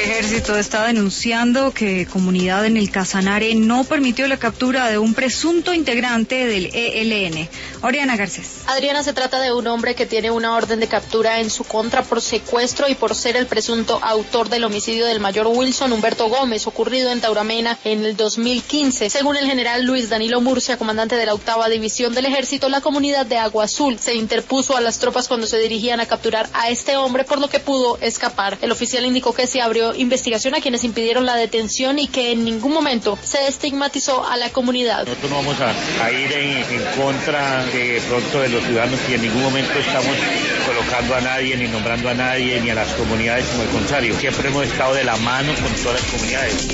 Ejército está denunciando que comunidad en el Casanare no permitió la captura de un presunto integrante del ELN. Oriana Garcés. Adriana, se trata de un hombre que tiene una orden de captura en su contra por secuestro y por ser el presunto autor del homicidio del mayor Wilson Humberto Gómez, ocurrido en Tauramena en el 2015. Según el general Luis Danilo Murcia, comandante de la 8ª División del Ejército, la comunidad de Agua Azul se interpuso a las tropas cuando se dirigían a capturar a este hombre, por lo que pudo escapar. El oficial indicó que se abrió investigación a quienes impidieron la detención y que en ningún momento se estigmatizó a la comunidad. Nosotros no vamos a ir en contra de pronto de los ciudadanos y en ningún momento estamos colocando a nadie, ni nombrando a nadie, ni a las comunidades, como el contrario. Siempre hemos estado de la mano con todas las comunidades.